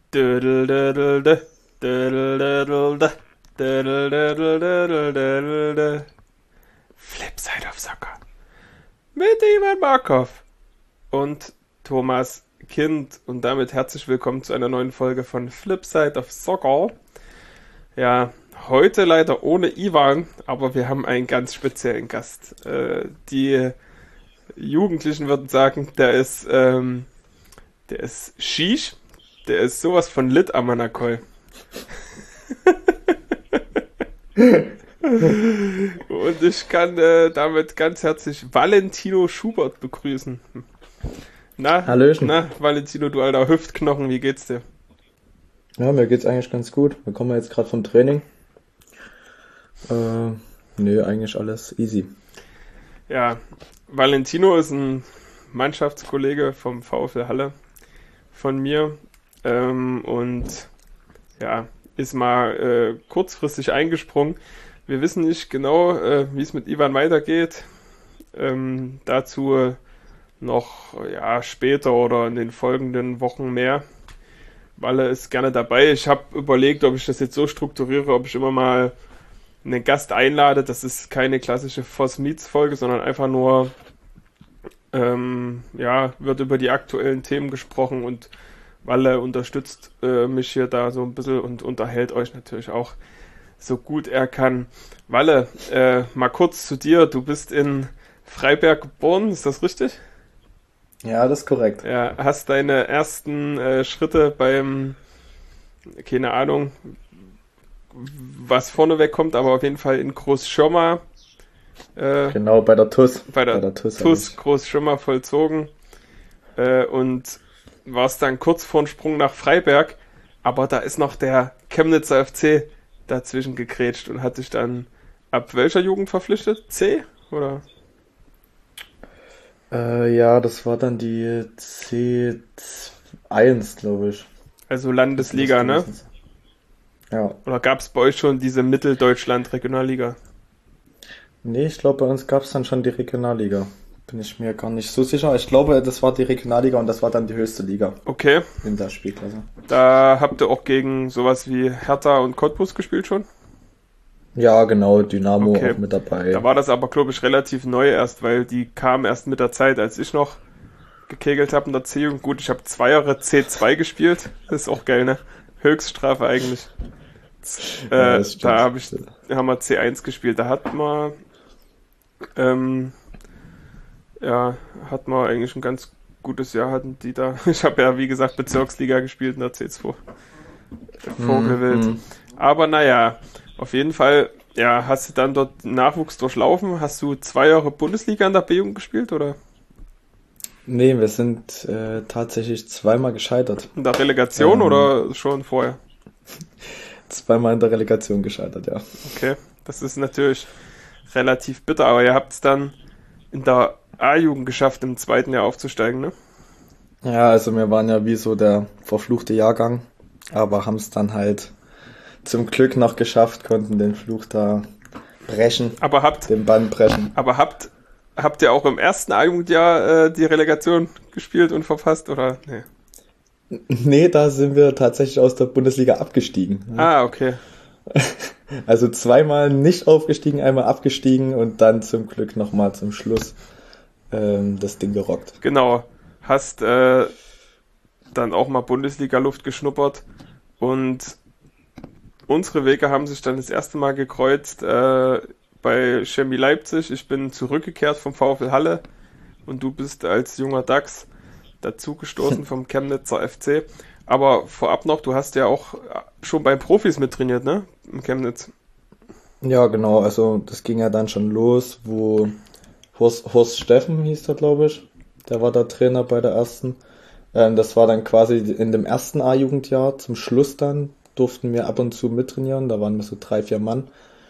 Dödel-dödel-dö, dödel-dödel-dö, dödel-dödel-dödel-dödel-dö. Flipside of Soccer mit Ivan Markov und Thomas Kind und damit herzlich willkommen zu einer neuen Folge von Flipside of Soccer. Ja, heute leider ohne Ivan, aber wir haben einen ganz speziellen Gast. Die Jugendlichen würden sagen, der ist Shish, der ist sowas von lit am Manakol. Und ich kann damit ganz herzlich Valentino Schubert begrüßen. Hallöchen. Valentino, du alter Hüftknochen, wie geht's dir? Ja, mir geht's eigentlich ganz gut. Wir kommen jetzt gerade vom Training. Nee, eigentlich alles easy. Ja, Valentino ist ein Mannschaftskollege vom VfL Halle von mir und ja, ist mal kurzfristig eingesprungen. Wir wissen nicht genau, wie es mit Ivan weitergeht. Dazu noch später oder in den folgenden Wochen mehr. Walle ist gerne dabei. Ich habe überlegt, ob ich das jetzt so strukturiere, ob ich immer mal einen Gast einlade. Das ist keine klassische Voss Meets Folge, sondern einfach nur wird über die aktuellen Themen gesprochen und Walle unterstützt mich hier da so ein bisschen und unterhält euch natürlich auch so gut er kann. Walle, mal kurz zu dir. Du bist in Freiberg geboren, ist das richtig? Ja, das ist korrekt. Ja, hast deine ersten Schritte beim, keine Ahnung, was vorneweg kommt, aber auf jeden Fall in Großschirma, Genau, bei der TUS. bei Bei der der TUS TUS eigentlich. Großschirma vollzogen und warst dann kurz vor dem Sprung nach Freiberg, aber da ist noch der Chemnitzer FC dazwischen gegrätscht und hat dich dann ab welcher Jugend verpflichtet? C? Oder? Ja, das war dann die C1, glaube ich. Also Das Landesliga, müsste ne? gewesen sein. Ja. Oder gab es bei euch schon diese Mitteldeutschland-Regionalliga? Nee, ich glaube, bei uns gab es dann schon die Regionalliga. Bin ich mir gar nicht so sicher. Ich glaube, das war die Regionalliga und das war dann die höchste Liga Okay, in der Spielklasse. da habt ihr auch gegen sowas wie Hertha und Cottbus gespielt schon? Ja, genau, Dynamo Okay, auch mit da dabei. war das aber, glaube ich, relativ neu erst, weil die kamen erst mit der Zeit, als ich noch gekegelt habe in der C-Jugend. Gut, ich habe 2 Jahre C2 gespielt, das ist auch geil, ne? Höchststrafe eigentlich. Ja, das Da stimmt. haben wir C1 gespielt, da ähm, hat man eigentlich ein ganz gutes Jahr hatten die da. Ich habe ja, wie gesagt, Bezirksliga gespielt in der C2. Vogelwild. Mhm. Aber naja, auf jeden Fall, ja, hast du dann dort Nachwuchs durchlaufen? Hast du 2 Jahre Bundesliga in der B-Jugend gespielt oder Nee, wir sind tatsächlich zweimal gescheitert. in der Relegation Ähm, oder schon vorher? Zweimal in der Relegation gescheitert, ja. Okay, das ist natürlich relativ bitter, aber ihr habt es dann in der A-Jugend geschafft, im zweiten Jahr aufzusteigen, ne? Ja, also wir waren ja wie so der verfluchte Jahrgang, aber haben es dann halt zum Glück noch geschafft, konnten den Fluch da brechen, Aber habt, den Bann brechen. aber habt ihr auch im ersten A-Jugendjahr die Relegation gespielt und verpasst, oder? Nee. Nee, da sind wir tatsächlich aus der Bundesliga abgestiegen. Ah, okay. Also zweimal nicht aufgestiegen, einmal abgestiegen und dann zum Glück nochmal zum Schluss das Ding gerockt. Genau. Hast dann auch mal Bundesliga-Luft geschnuppert und unsere Wege haben sich dann das erste Mal gekreuzt bei Chemie Leipzig. Ich bin zurückgekehrt vom VfL Halle und du bist als junger Dachs dazugestoßen vom Chemnitzer FC. Aber vorab noch, du hast ja auch schon bei Profis mittrainiert, ne? Im Chemnitz. Ja, genau, also das ging ja dann schon los, wo Horst Steffen hieß der, glaube ich. Der war der Trainer bei der ersten. Das war dann quasi in dem ersten A-Jugendjahr. Zum Schluss dann durften wir ab und zu mittrainieren. Da waren wir so 3, 4 Mann.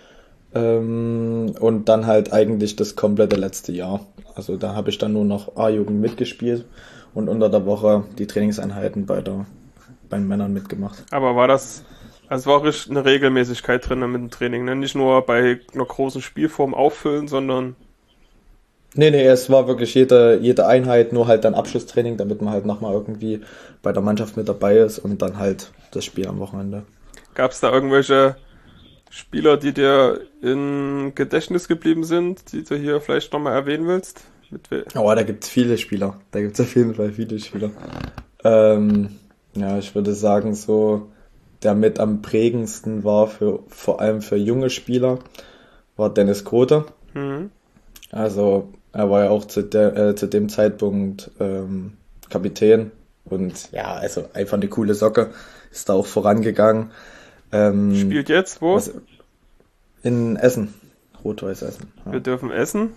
Und dann halt eigentlich das komplette letzte Jahr. Also da habe ich dann nur noch A-Jugend mitgespielt und unter der Woche die Trainingseinheiten bei den Männern mitgemacht. Aber also war richtig eine Regelmäßigkeit drin mit dem Training, ne? Nicht nur bei einer großen Spielform auffüllen, sondern Nee, es war wirklich jede Einheit nur halt dann Abschlusstraining, damit man halt nochmal irgendwie bei der Mannschaft mit dabei ist und dann halt das Spiel am Wochenende. Gab es da irgendwelche Spieler, die dir im Gedächtnis geblieben sind, die du hier vielleicht nochmal erwähnen willst? Oh, da gibt's viele Spieler. Da gibt's auf jeden Fall viele Spieler. Ähm, ja, ich würde sagen, so der mit am prägendsten war vor allem für junge Spieler, war Dennis Grote. Mhm. Also er war ja auch zu dem Zeitpunkt Kapitän und ja, also einfach eine coole Socke. Ist da auch vorangegangen. Spielt jetzt wo? Was, in Essen. Rot-Weiß Essen. Ja. Wir dürfen essen.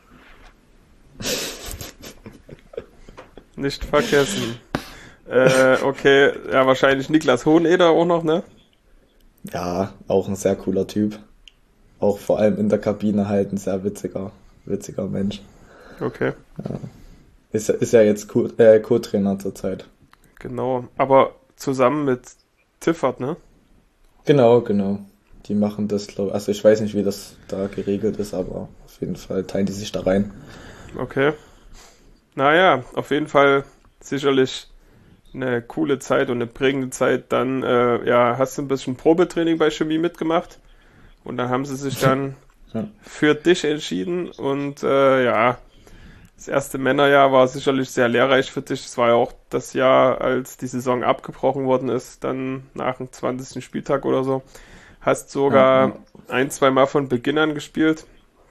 Nicht vergessen. Okay, ja, wahrscheinlich Niklas Hoheneder auch noch, ne? Ja, auch ein sehr cooler Typ. Auch vor allem in der Kabine halt ein sehr witziger Mensch. Okay, Ist ja jetzt Co-Trainer zurzeit. genau. Aber zusammen mit Tiffert, ne? Genau. Die machen das, also ich weiß nicht, wie das da geregelt ist, aber auf jeden Fall teilen die sich da rein. Okay. Naja, auf jeden Fall sicherlich eine coole Zeit und eine prägende Zeit. Dann, ja, hast du ein bisschen Probetraining bei Chemie mitgemacht und dann haben sie sich dann Ja. für dich entschieden und ja, das erste Männerjahr war sicherlich sehr lehrreich für dich. Es war ja auch das Jahr, als die Saison abgebrochen worden ist, dann nach dem 20. Spieltag oder so. Hast Ja. sogar ein, zwei Mal von Beginn an gespielt.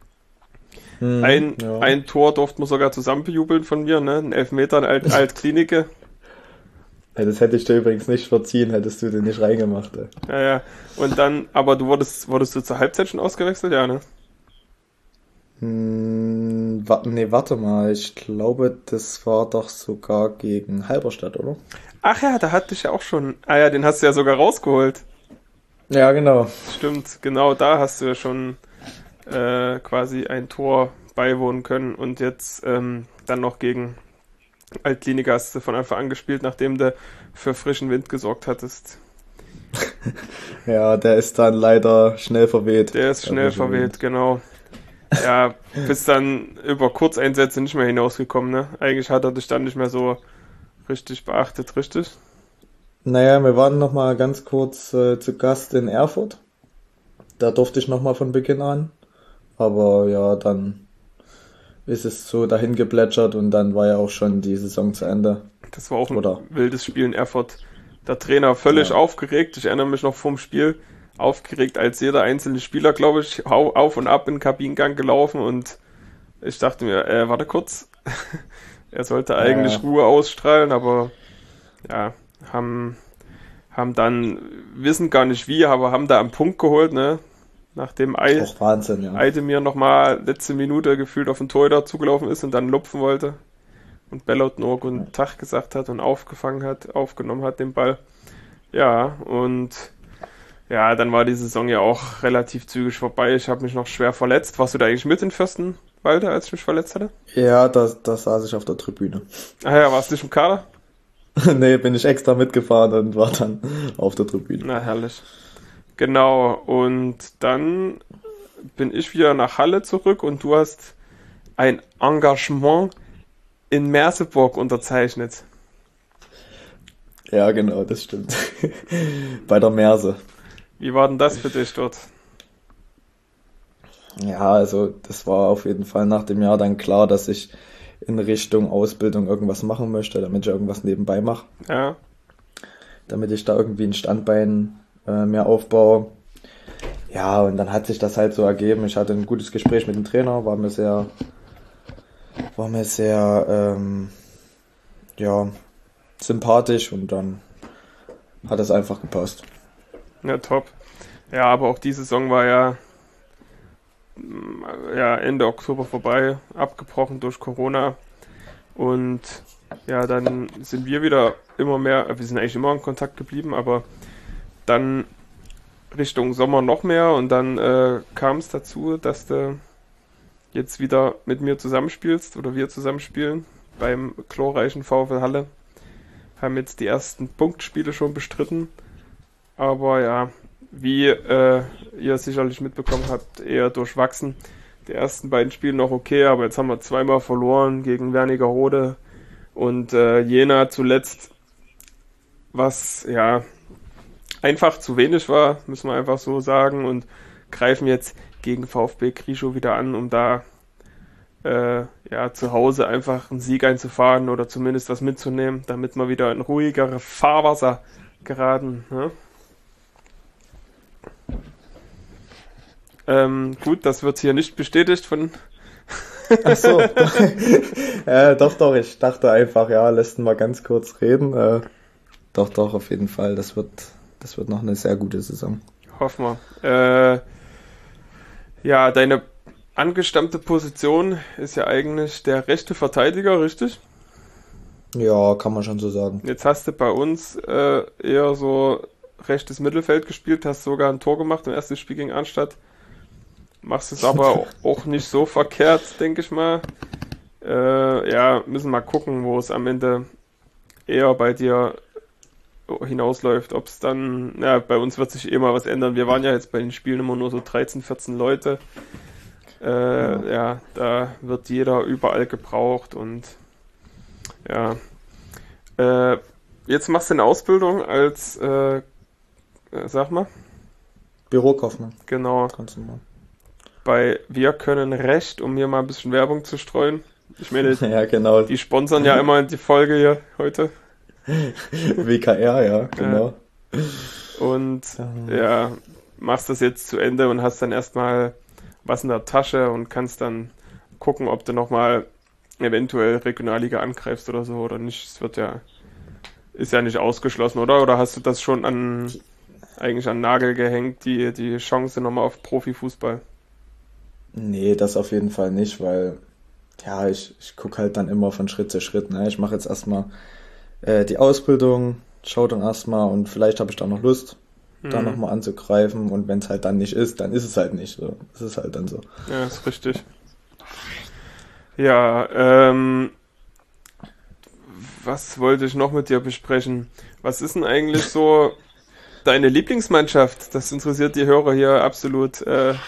Ja. Ein Tor durften wir sogar zusammen bejubeln von mir, ne? Ein Elfmeter in Altklinike. Ja, das hätte ich dir übrigens nicht verziehen, hättest du den nicht reingemacht. Ey. Ja. Und dann, aber wurdest du zur Halbzeit schon ausgewechselt? Ja, ne? Nee, warte mal, ich glaube, das war doch sogar gegen Halberstadt, oder? Ach ja, da hatte ich ja auch schon. Ah ja, den hast du ja sogar rausgeholt. Ja, genau. Stimmt, genau da hast du ja schon quasi ein Tor beiwohnen können und jetzt dann noch gegen Altkliniker hast du von Anfang an gespielt, nachdem du für frischen Wind gesorgt hattest. Ja, der ist dann leider schnell verweht. Der ist schnell verwählt, genau. Ja, bist dann über Kurzeinsätze nicht mehr hinausgekommen, ne? Eigentlich hat er dich dann nicht mehr so richtig beachtet, richtig? Naja, wir waren noch mal ganz kurz zu Gast in Erfurt. Da durfte ich noch mal von Beginn an. Aber ja, dann ist es so dahin geplätschert und dann war ja auch schon die Saison zu Ende. Das war auch ein Oder? wildes Spiel in Erfurt. Der Trainer völlig Ja. aufgeregt. Ich erinnere mich noch vom Spiel. Aufgeregt als jeder einzelne Spieler, glaube ich, auf und ab in den Kabinengang gelaufen und ich dachte mir, warte kurz. Er sollte eigentlich Ja, Ruhe ausstrahlen, aber ja, haben, haben dann, wissen gar nicht wie, aber haben da einen Punkt geholt, ne? Nachdem auch Wahnsinn, ja. Eidemir nochmal letzte Minute gefühlt auf den Torhüter zugelaufen ist und dann lupfen wollte und Bellot nur guten Tag gesagt hat und aufgenommen hat den Ball. Ja, und ja, dann war die Saison ja auch relativ zügig vorbei. Ich habe mich noch schwer verletzt. Warst du da eigentlich mit in Fürstenwalde, als ich mich verletzt hatte? Ja, da saß ich auf der Tribüne. Ah ja, warst du nicht im Kader? Nee, bin ich extra mitgefahren und war dann auf der Tribüne. Na, herrlich. Genau, und dann bin ich wieder nach Halle zurück und du hast ein Engagement in Merseburg unterzeichnet. Ja, genau, das stimmt. Bei der Merse. Wie war denn das für dich dort? Ja, also das war auf jeden Fall nach dem Jahr dann klar, dass ich in Richtung Ausbildung irgendwas machen möchte, damit ich irgendwas nebenbei mache, Ja, damit ich da irgendwie ein Standbein mehr aufbaue. Ja, und dann hat sich das halt so ergeben. Ich hatte ein gutes Gespräch mit dem Trainer, war mir sehr ja, sympathisch und dann hat es einfach gepasst. ja, top. Ja, aber auch die Saison war ja Ende Oktober vorbei, abgebrochen durch Corona. Und ja, dann sind wir wieder immer mehr, wir sind eigentlich immer in Kontakt geblieben, aber dann Richtung Sommer noch mehr und dann kam es dazu, dass du jetzt wieder mit mir zusammenspielst oder wir zusammenspielen beim glorreichen VfL Halle. Haben jetzt die ersten Punktspiele schon bestritten, aber ja, wie ihr sicherlich mitbekommen habt, eher durchwachsen. Die ersten beiden Spiele noch okay, aber jetzt haben wir zweimal verloren gegen Wernigerode und Jena zuletzt, was ja einfach zu wenig war, müssen wir einfach so sagen, und greifen jetzt gegen VfB Krischow wieder an, um da zu Hause einfach einen Sieg einzufahren oder zumindest was mitzunehmen, damit wir wieder in ruhigere Fahrwasser geraten. Ne? Gut, das wird hier nicht bestätigt von. Ach so. Doch, ich dachte einfach, ja, lässt ihn mal ganz kurz reden. Doch, auf jeden Fall. Das wird noch eine sehr gute Saison. Hoffen wir. Ja, deine angestammte Position ist ja eigentlich der rechte Verteidiger, richtig? Ja, kann man schon so sagen. Jetzt hast du bei uns eher so rechtes Mittelfeld gespielt, hast sogar ein Tor gemacht im ersten Spiel gegen Arnstadt. Machst es aber auch nicht so verkehrt, denke ich mal. Müssen mal gucken, wo es am Ende eher bei dir hinausläuft. Ob es dann, bei uns wird sich eh mal was ändern. Wir waren ja jetzt bei den Spielen immer nur so 13, 14 Leute. Da wird jeder überall gebraucht und jetzt machst du eine Ausbildung als, sag mal. Bürokaufmann. Genau. Kannst du mal. Bei Wir können Recht, um hier mal ein bisschen Werbung zu streuen. Ich meine, ja, genau. Die sponsern ja immer die Folge hier heute. WKR, ja, genau. Und machst das jetzt zu Ende und hast dann erstmal was in der Tasche und kannst dann gucken, ob du nochmal eventuell Regionalliga angreifst oder so oder nicht. Es ist ja nicht ausgeschlossen, oder? Oder hast du das schon eigentlich an Nagel gehängt, die Chance nochmal auf Profifußball? Nee, das auf jeden Fall nicht, weil ich gucke halt dann immer von Schritt zu Schritt. Ne? Ich mache jetzt erstmal die Ausbildung, schaue dann erstmal und vielleicht habe ich dann noch Lust, da nochmal anzugreifen, und wenn es halt dann nicht ist, dann ist es halt nicht so. Das ist halt dann so. Ja, ist richtig. Ja, was wollte ich noch mit dir besprechen? Was ist denn eigentlich so deine Lieblingsmannschaft? Das interessiert die Hörer hier absolut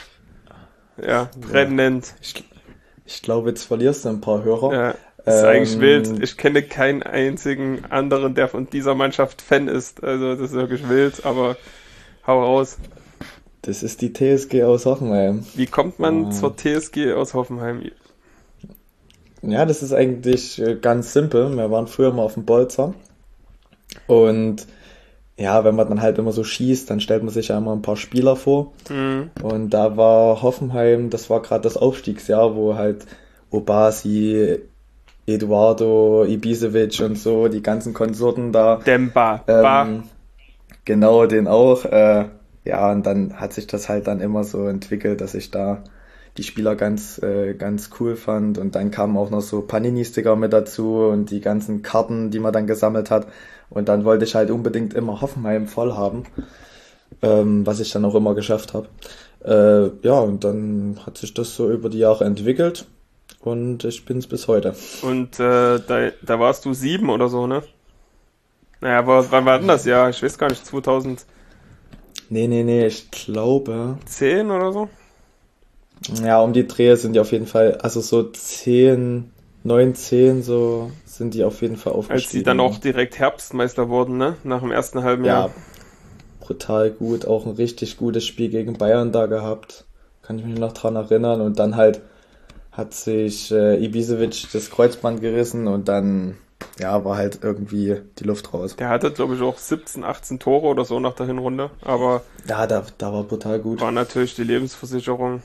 brennend. Ich glaube, jetzt verlierst du ein paar Hörer. Ja, das ist eigentlich wild. Ich kenne keinen einzigen anderen, der von dieser Mannschaft Fan ist. Also das ist wirklich wild, aber hau raus. Das ist die TSG aus Hoffenheim. Wie kommt man zur TSG aus Hoffenheim? Ja, das ist eigentlich ganz simpel. Wir waren früher mal auf dem Bolzer. Und ja, wenn man dann halt immer so schießt, dann stellt man sich ja immer ein paar Spieler vor. Und da war Hoffenheim, das war gerade das Aufstiegsjahr, wo halt Obasi, Eduardo, Ibisevic und so, die ganzen Konsorten da. Demba. Genau, den auch. Und dann hat sich das halt dann immer so entwickelt, dass ich da die Spieler ganz cool fand. Und dann kamen auch noch so Panini-Sticker mit dazu und die ganzen Karten, die man dann gesammelt hat. Und dann wollte ich halt unbedingt immer Hoffenheim voll haben, was ich dann auch immer geschafft habe. Und dann hat sich das so über die Jahre entwickelt und ich bin's bis heute. Und da warst du 7 oder so, ne? Naja, aber wann war denn das Jahr? Ich weiß gar nicht, 2000. Nee, ich glaube 10 oder so? Ja, um die Dreh sind die auf jeden Fall, also so 10, 9, 10, so sind die auf jeden Fall aufgestiegen. Als sie dann auch direkt Herbstmeister wurden, ne? Nach dem ersten halben Jahr. Ja, brutal gut. Auch ein richtig gutes Spiel gegen Bayern da gehabt. Kann ich mich noch dran erinnern. Und dann halt hat sich Ibisevic das Kreuzband gerissen und dann war halt irgendwie die Luft raus. Der hatte, glaube ich, auch 17, 18 Tore oder so nach der Hinrunde, aber Ja, da war brutal gut. war natürlich die Lebensversicherung.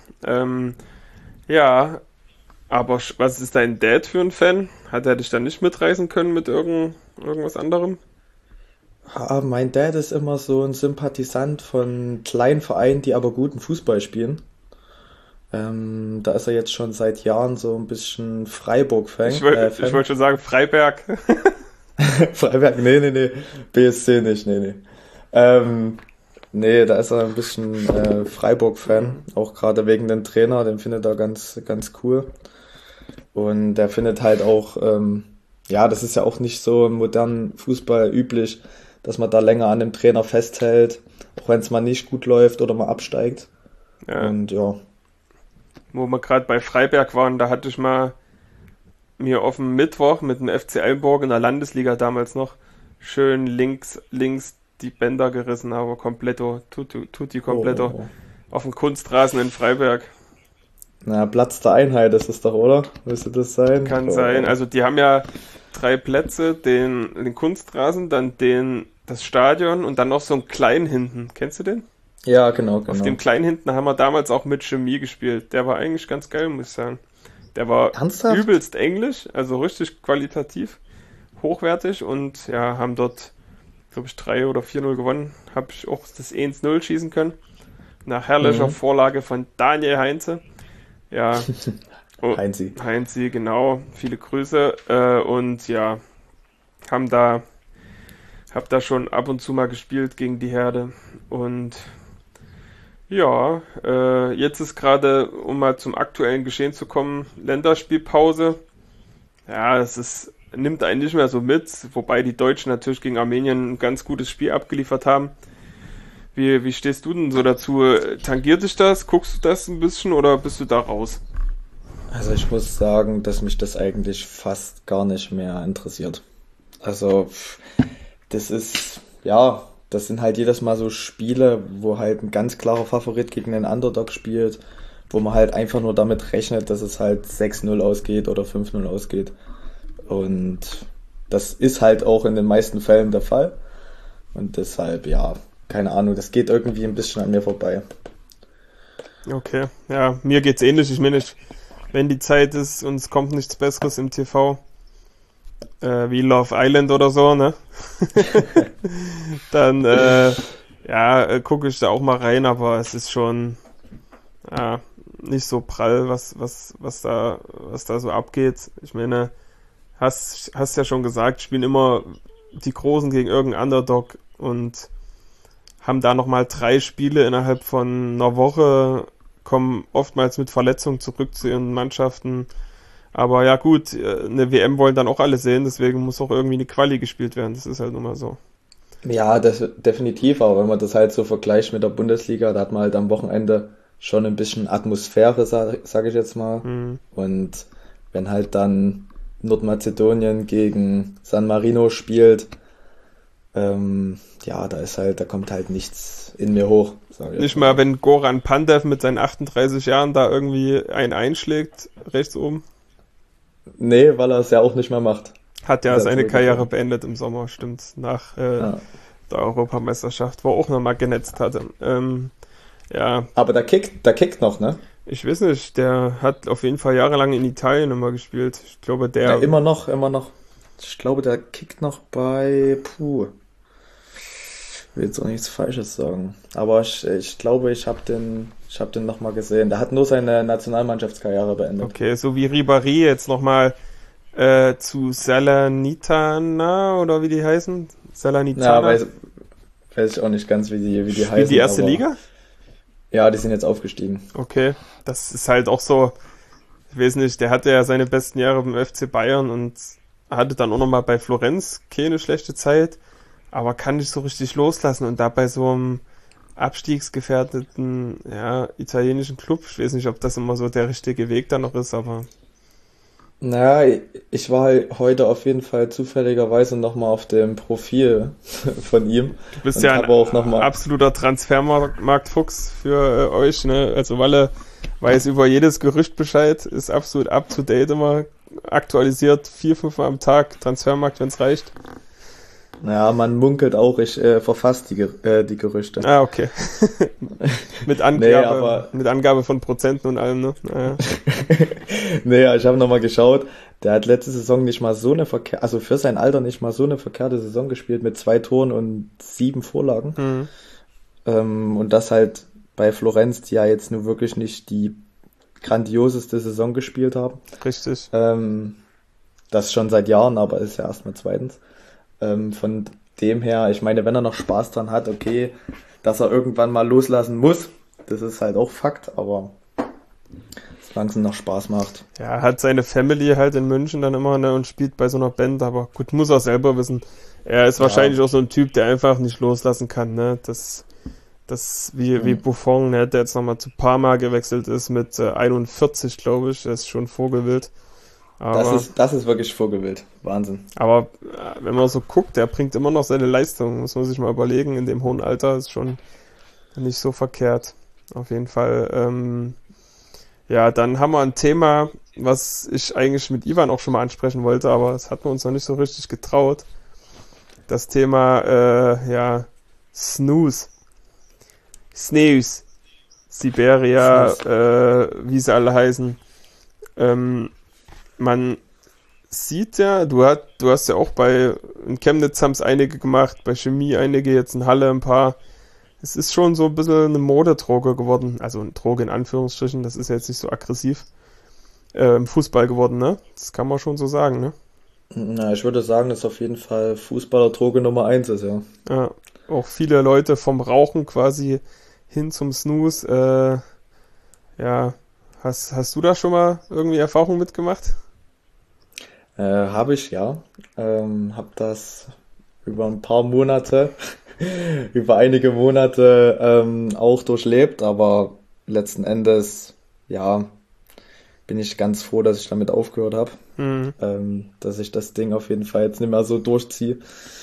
Aber was ist dein Dad für ein Fan? Hat er dich dann nicht mitreißen können mit irgendwas anderem? Mein Dad ist immer so ein Sympathisant von kleinen Vereinen, die aber guten Fußball spielen. Da ist er jetzt schon seit Jahren so ein bisschen Freiburg-Fan. Ich wollte schon sagen, Freiberg. Freiberg, nee. BSC nicht, nee. Da ist er ein bisschen Freiburg-Fan, auch gerade wegen dem Trainer, den findet er ganz, ganz cool. Und der findet halt auch, das ist ja auch nicht so im modernen Fußball üblich, dass man da länger an dem Trainer festhält, auch wenn es mal nicht gut läuft oder mal absteigt. Ja. Und wo wir gerade bei Freiberg waren, da hatte ich mal mir auf dem Mittwoch mit dem FC Eilenburg in der Landesliga damals noch schön links die Bänder gerissen, aber completo, tutti completo, Oh. auf dem Kunstrasen in Freiberg. Na, Platz der Einheit ist es doch, oder? Müsste das sein? Kann sein. Also die haben ja 3 Plätze, den Kunstrasen, dann das Stadion und dann noch so einen kleinen hinten. Kennst du den? Ja, genau. Auf dem kleinen hinten haben wir damals auch mit Chemie gespielt. Der war eigentlich ganz geil, muss ich sagen. Der war Ernsthaft? übelst englisch, also richtig qualitativ, hochwertig und ja, haben dort, glaube ich, 3 oder 4-0 gewonnen. Habe ich auch das 1-0 schießen können. Nach herrlicher Vorlage von Daniel Heinze. Ja, Heinzi, genau. Viele Grüße. Und ja, hab da schon ab und zu mal gespielt gegen die Herde. Und ja, jetzt ist gerade, um mal zum aktuellen Geschehen zu kommen, Länderspielpause. Ja, nimmt einen nicht mehr so mit, wobei die Deutschen natürlich gegen Armenien ein ganz gutes Spiel abgeliefert haben. Wie stehst du denn so dazu? Tangiert dich das? Guckst du das ein bisschen oder bist du da raus? Also ich muss sagen, dass mich das eigentlich fast gar nicht mehr interessiert. Also das sind halt jedes Mal so Spiele, wo halt ein ganz klarer Favorit gegen einen Underdog spielt, wo man halt einfach nur damit rechnet, dass es halt 6-0 ausgeht oder 5-0 ausgeht. Und das ist halt auch in den meisten Fällen der Fall. Und deshalb, ja, keine Ahnung, das geht irgendwie ein bisschen an mir vorbei. Okay, ja, mir geht's ähnlich. Ich meine, wenn die Zeit ist und es kommt nichts Besseres im TV, wie Love Island oder so, ne? Dann, gucke ich da auch mal rein, aber es ist schon, nicht so prall, was da so abgeht. Ich meine, hast ja schon gesagt, spielen immer die Großen gegen irgendeinen Underdog und haben da nochmal 3 Spiele innerhalb von einer Woche, kommen oftmals mit Verletzungen zurück zu ihren Mannschaften. Aber ja gut, eine WM wollen dann auch alle sehen, deswegen muss auch irgendwie eine Quali gespielt werden. Das ist halt nun mal so. Ja, das definitiv, aber wenn man das halt so vergleicht mit der Bundesliga, da hat man halt am Wochenende schon ein bisschen Atmosphäre, sag ich jetzt mal. Und wenn halt dann Nordmazedonien gegen San Marino spielt, da kommt halt nichts in mir hoch. Nicht mal, wenn Goran Pandev mit seinen 38 Jahren da irgendwie einen einschlägt, rechts oben. Nee, weil er es ja auch nicht mehr macht. Hat ja seine Karriere beendet im Sommer, stimmt. Nach der Europameisterschaft, wo er auch nochmal genetzt hatte. Ja. Aber der kickt noch, ne? Ich weiß nicht, der hat auf jeden Fall jahrelang in Italien immer gespielt. Ich glaube, Ja, immer noch. Ich glaube, der kickt noch bei, ich will jetzt auch nichts Falsches sagen. Aber ich glaube, ich habe den noch mal gesehen. Der hat nur seine Nationalmannschaftskarriere beendet. Okay, so wie Ribéry jetzt nochmal zu Salernitana oder wie die heißen? Salernitana? Ja, weiß ich auch nicht ganz, wie die heißen. Spielen die erste Liga? Ja, die sind jetzt aufgestiegen. Okay, das ist halt auch so, ich weiß nicht, der hatte ja seine besten Jahre beim FC Bayern und hatte dann auch nochmal bei Florenz keine schlechte Zeit, aber kann nicht so richtig loslassen und da bei so einem abstiegsgefährdeten, italienischen Club, ich weiß nicht, ob das immer so der richtige Weg da noch ist, aber... Naja, ich war halt heute auf jeden Fall zufälligerweise nochmal auf dem Profil von ihm. Du bist ja ein absoluter Transfermarktfuchs für euch, ne? Also Walle weiß über jedes Gerücht Bescheid, ist absolut up to date immer, aktualisiert 4-5 Mal am Tag, Transfermarkt, wenn es reicht. Ja, man munkelt auch, ich verfasse die Gerüchte. Ah, okay. mit Angabe von Prozenten und allem, ne? Naja. Nee, ich habe nochmal geschaut. Der hat letzte Saison nicht mal so eine für sein Alter nicht mal so eine verkehrte Saison gespielt mit 2 Toren und 7 Vorlagen. Und das halt bei Florenz, die ja jetzt nur wirklich nicht die grandioseste Saison gespielt haben. Richtig. Das schon seit Jahren, aber ist ja erstmal zweitens. Von dem her, ich meine, wenn er noch Spaß dran hat, okay, dass er irgendwann mal loslassen muss, das ist halt auch Fakt, aber solange es noch Spaß macht. Ja, hat seine Family halt in München dann immer, ne, und spielt bei so einer Band, aber gut, muss er selber wissen. Er ist wahrscheinlich auch so ein Typ, der einfach nicht loslassen kann, ne, Das wie Buffon, ne, der jetzt nochmal zu Parma gewechselt ist mit 41, glaube ich. Der ist schon vogelwild. Das ist wirklich Vogelwild. Wahnsinn. Aber wenn man so guckt, der bringt immer noch seine Leistung. Muss man sich mal überlegen. In dem hohen Alter ist schon nicht so verkehrt. Auf jeden Fall. Ja, dann haben wir ein Thema, was ich eigentlich mit Ivan auch schon mal ansprechen wollte, aber das hat man uns noch nicht so richtig getraut. Das Thema, Snooze. Siberia, wie sie alle heißen. Man sieht ja, du hast ja auch in Chemnitz haben es einige gemacht, bei Chemie einige, jetzt in Halle ein paar. Es ist schon so ein bisschen eine Modedroge geworden, also eine Droge in Anführungsstrichen, das ist ja jetzt nicht so aggressiv, im Fußball geworden, ne? Das kann man schon so sagen, ne? Na, ich würde sagen, dass auf jeden Fall Fußballer-Droge Nummer 1 ist, ja. Ja, auch viele Leute vom Rauchen quasi hin zum Snooze, hast du da schon mal irgendwie Erfahrung mitgemacht? Habe ich, ja. Habe das über ein paar Monate, über einige Monate auch durchlebt, aber letzten Endes, ja, bin ich ganz froh, dass ich damit aufgehört habe. Dass ich das Ding auf jeden Fall jetzt nicht mehr so durchziehe.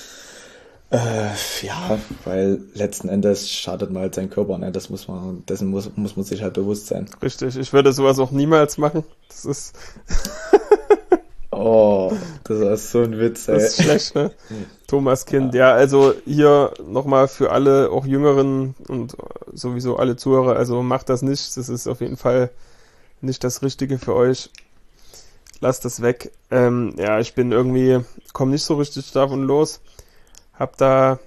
Ja, weil letzten Endes schadet man halt seinen Körper, ne? Dessen muss man sich halt bewusst sein. Richtig, ich würde sowas auch niemals machen. Das ist Oh, das ist so ein Witz, ey. Das ist schlecht, ne? Thomas Kind, ja, also hier nochmal für alle, auch Jüngeren und sowieso alle Zuhörer, also macht das nicht, das ist auf jeden Fall nicht das Richtige für euch. Lasst das weg. Ich komme nicht so richtig davon los. Hab da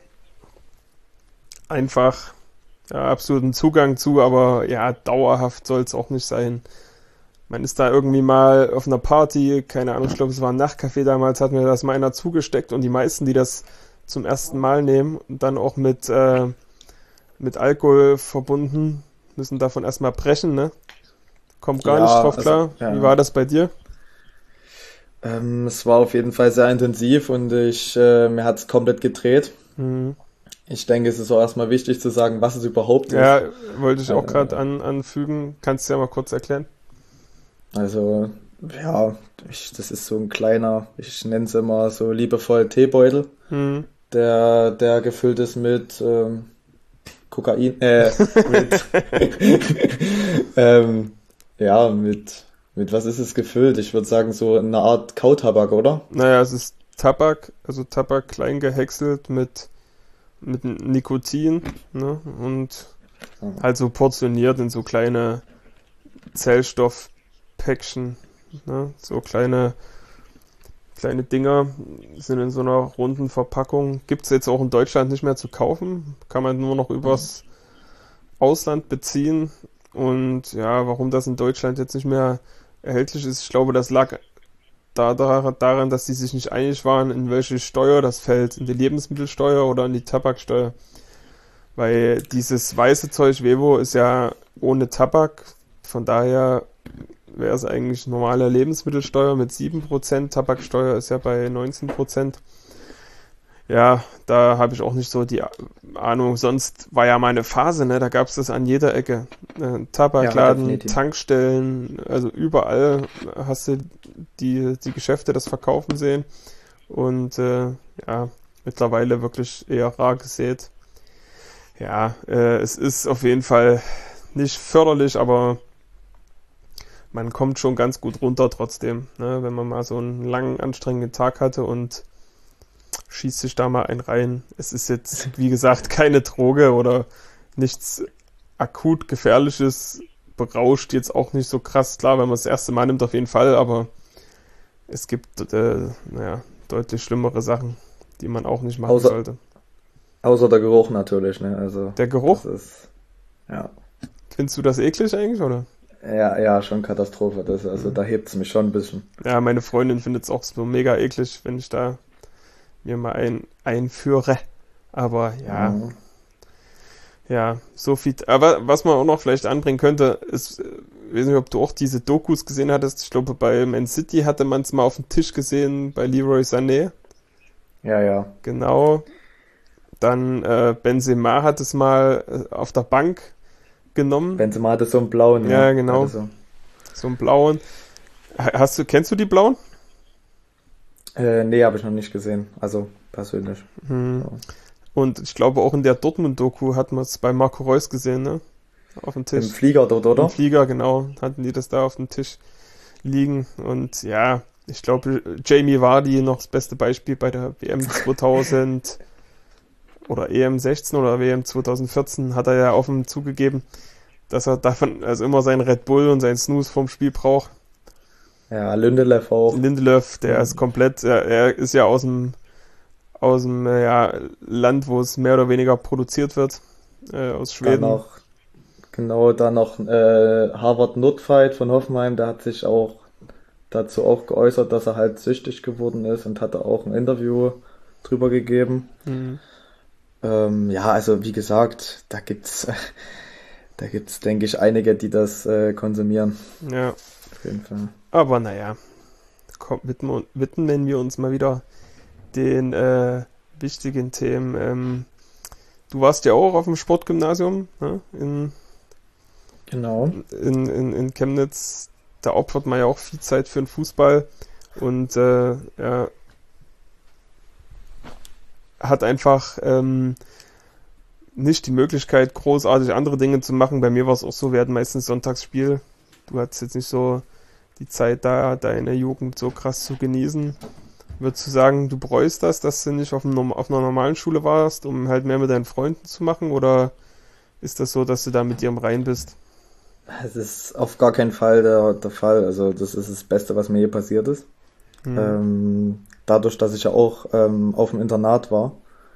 einfach absoluten Zugang zu, aber ja, dauerhaft soll es auch nicht sein. Man ist da irgendwie mal auf einer Party, keine Ahnung, ich glaube, es war ein Nachtcafé damals, hat mir das mal einer zugesteckt und die meisten, die das zum ersten Mal nehmen und dann auch mit Alkohol verbunden, müssen davon erstmal brechen, ne? Kommt gar nicht drauf klar. Ja. Wie war das bei dir? Es war auf jeden Fall sehr intensiv und mir hat's komplett gedreht. Mhm. Ich denke, es ist auch erstmal wichtig zu sagen, was es überhaupt ist. Ja, wollte ich auch gerade anfügen. Kannst du ja mal kurz erklären? Also, ja, das ist so ein kleiner, ich nenne es immer so liebevoll Teebeutel, Mhm. der gefüllt ist mit Kokain, mit was ist es gefüllt? Ich würde sagen, so eine Art Kautabak, oder? Naja, es ist Tabak, also Tabak klein gehäckselt mit Nikotin, ne? Und halt so portioniert in so kleine Zellstoffpäckchen, ne? So kleine Dinger sind in so einer runden Verpackung. Gibt es jetzt auch in Deutschland nicht mehr zu kaufen. Kann man nur noch übers Ausland beziehen. Und ja, warum das in Deutschland jetzt nicht mehr erhältlich ist, ich glaube, das lag daran, dass die sich nicht einig waren, in welche Steuer das fällt, in die Lebensmittelsteuer oder in die Tabaksteuer. Weil dieses weiße Zeug Vevo ist ja ohne Tabak, von daher wäre es eigentlich normale Lebensmittelsteuer mit 7%, Tabaksteuer ist ja bei 19%. Ja, da habe ich auch nicht so die Ahnung. Sonst war ja mal eine Phase, ne? Da gab es das an jeder Ecke. Tabakladen, definitiv. Tankstellen, also überall hast du die Geschäfte das verkaufen sehen. Und mittlerweile wirklich eher rar gesät. Ja, es ist auf jeden Fall nicht förderlich, aber man kommt schon ganz gut runter trotzdem, ne? Wenn man mal so einen langen, anstrengenden Tag hatte und schießt sich da mal einen rein. Es ist jetzt, wie gesagt, keine Droge oder nichts akut Gefährliches, berauscht jetzt auch nicht so krass. Klar, wenn man das erste Mal nimmt, auf jeden Fall, aber es gibt deutlich schlimmere Sachen, die man auch nicht machen sollte. Außer der Geruch natürlich, ne? Also Der Geruch? das ist, ja. Findest du das eklig eigentlich, oder? Ja, schon Katastrophe. Da hebt es mich schon ein bisschen. Ja, meine Freundin findet es auch so mega eklig, wenn ich da mir mal einführe. Aber ja. Mhm. Ja, so viel. Aber was man auch noch vielleicht anbringen könnte, ist, ich weiß nicht, ob du auch diese Dokus gesehen hattest. Ich glaube, bei Man City hatte man es mal auf dem Tisch gesehen, bei Leroy Sané. Ja. Genau. Dann Benzema hat es mal auf der Bank genommen. Benzema hatte so einen blauen. Ja, genau. So einen blauen. Kennst du die blauen? Nee, habe ich noch nicht gesehen. Also persönlich. So. Und ich glaube auch in der Dortmund-Doku hat man es bei Marco Reus gesehen, ne? Auf dem Tisch. Im Flieger dort, oder? Im Flieger, genau. Hatten die das da auf dem Tisch liegen. Und ja, ich glaube, Jamie Vardy noch das beste Beispiel bei der WM 2000 oder EM 16 oder WM 2014 hat er ja offen zugegeben, dass er davon also immer seinen Red Bull und seinen Snooze vom Spiel braucht. Ja, Lindelöf auch. Lindelöf, der ist komplett, er ist ja aus dem Land, wo es mehr oder weniger produziert wird, aus Schweden. Dann noch Harvard Nordfight von Hoffenheim, der hat sich auch dazu auch geäußert, dass er halt süchtig geworden ist und hatte auch ein Interview drüber gegeben. Also wie gesagt, da gibt's, denke ich, einige, die das konsumieren. Ja. Auf jeden Fall. Aber naja, widmen wir uns mal wieder den wichtigen Themen. Du warst ja auch auf dem Sportgymnasium, ne? Genau. In Chemnitz. Da opfert man ja auch viel Zeit für den Fußball und hat einfach nicht die Möglichkeit, großartig andere Dinge zu machen. Bei mir war es auch so, wir hatten meistens Sonntagsspiel. Du hattest jetzt nicht so die Zeit da, deine Jugend so krass zu genießen. Würdest du sagen, du bereust das, dass du nicht auf einer normalen Schule warst, um halt mehr mit deinen Freunden zu machen? Oder ist das so, dass du da mit dir im Reinen bist? Es ist auf gar keinen Fall der Fall. Also das ist das Beste, was mir je passiert ist. Dadurch, dass ich ja auch auf dem Internat war.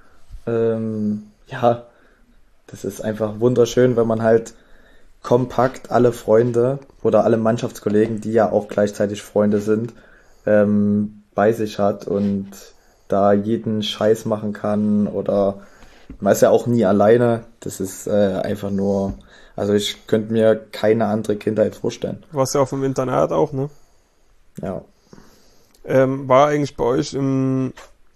Das ist einfach wunderschön, wenn man halt kompakt alle Freunde oder alle Mannschaftskollegen, die ja auch gleichzeitig Freunde sind, bei sich hat und da jeden Scheiß machen kann oder man ist ja auch nie alleine. Das ist einfach nur, also ich könnte mir keine andere Kindheit vorstellen. Du warst ja auf dem Internat auch, ne? Ja. War eigentlich bei euch in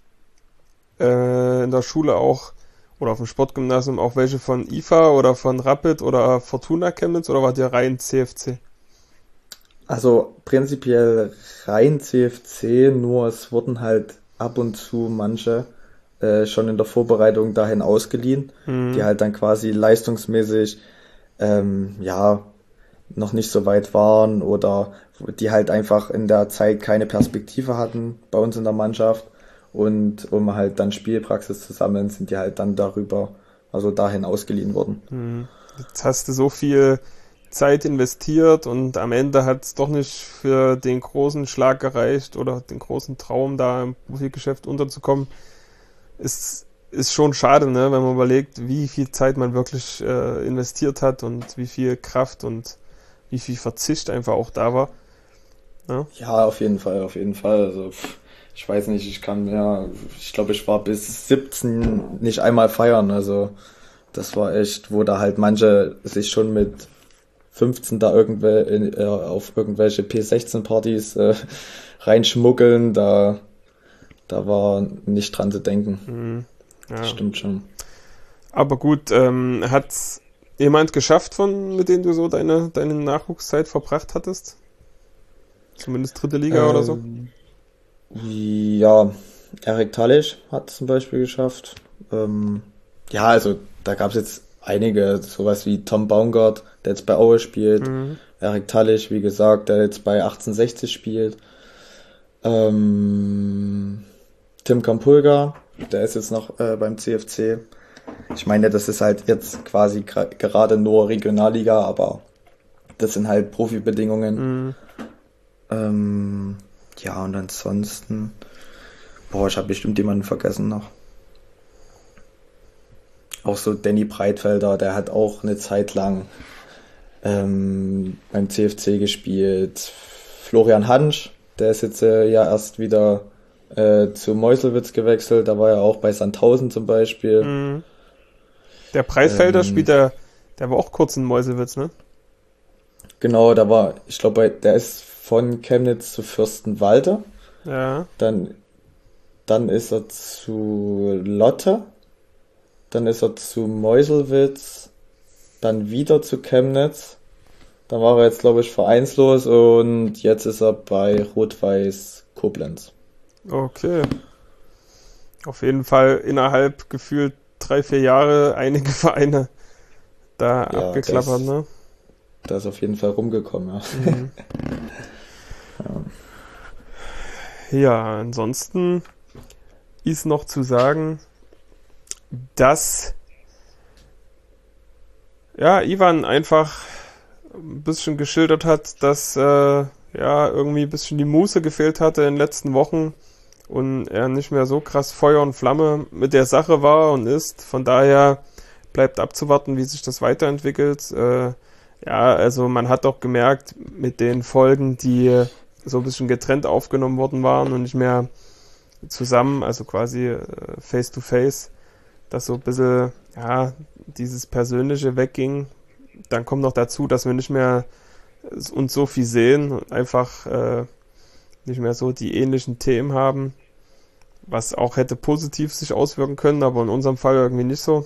der Schule auch oder auf dem Sportgymnasium auch welche von IFA oder von Rapid oder Fortuna Chemnitz oder war der rein CFC? Also prinzipiell rein CFC, nur es wurden halt ab und zu manche schon in der Vorbereitung dahin ausgeliehen, die halt dann quasi leistungsmäßig noch nicht so weit waren oder die halt einfach in der Zeit keine Perspektive hatten bei uns in der Mannschaft. Und um halt dann Spielpraxis zu sammeln, sind die halt dann dahin ausgeliehen worden. Jetzt hast du so viel Zeit investiert und am Ende hat es doch nicht für den großen Schlag gereicht oder den großen Traum, da im Profigeschäft unterzukommen. Ist schon schade, ne, wenn man überlegt, wie viel Zeit man wirklich investiert hat und wie viel Kraft und wie viel Verzicht einfach auch da war. Ja, auf jeden Fall. Also ich weiß nicht, ich glaube, ich war bis 17 nicht einmal feiern. Also das war echt, wo da halt manche sich schon mit 15 da auf irgendwelche P16-Partys reinschmuggeln. Da war nicht dran zu denken. Ja. Das stimmt schon. Aber gut, hat jemand geschafft, mit dem du so deine Nachwuchszeit verbracht hattest? Zumindest dritte Liga oder so? Ja, Erik Tallisch hat zum Beispiel geschafft. Also da gab es jetzt einige, sowas wie Tom Baumgart, der jetzt bei Aue spielt. Erik Tallisch, wie gesagt, der jetzt bei 1860 spielt. Tim Kampulga, der ist jetzt noch beim CFC. Ich meine, das ist halt jetzt quasi gerade nur Regionalliga, aber das sind halt Profibedingungen. Und ansonsten, ich habe bestimmt jemanden vergessen noch. Auch so Danny Breitfelder, der hat auch eine Zeit lang beim CFC gespielt. Florian Hansch, der ist jetzt erst wieder zu Meuselwitz gewechselt, da war er auch bei Sandhausen zum Beispiel. Der Breitfelder der war auch kurz in Meuselwitz, ne? Genau, ich glaube, der ist von Chemnitz zu Fürstenwalde. Ja. Dann ist er zu Lotte. dann ist er zu Meuselwitz, dann wieder zu Chemnitz. Dann war er jetzt, glaube ich, vereinslos und jetzt ist er bei Rot-Weiß Koblenz. Okay. Auf jeden Fall innerhalb gefühlt 3-4 Jahre einige Vereine da Ja, abgeklappert, ne? der ist auf jeden Fall rumgekommen, ja. Mhm. Ja, ansonsten ist noch zu sagen, dass ja, Ivan einfach ein bisschen geschildert hat, dass ja irgendwie ein bisschen die Muße gefehlt hatte in den letzten Wochen und er nicht mehr so krass Feuer und Flamme mit der Sache war und ist. Von daher bleibt abzuwarten, wie sich das weiterentwickelt. Ja, also man hat doch gemerkt, mit den Folgen, die so ein bisschen getrennt aufgenommen worden waren und nicht mehr zusammen, also quasi face to face, dass so ein bisschen, ja, dieses Persönliche wegging. Dann kommt noch dazu, dass wir nicht mehr uns so viel sehen und einfach nicht mehr so die ähnlichen Themen haben, was auch hätte positiv sich auswirken können, aber in unserem Fall irgendwie nicht so.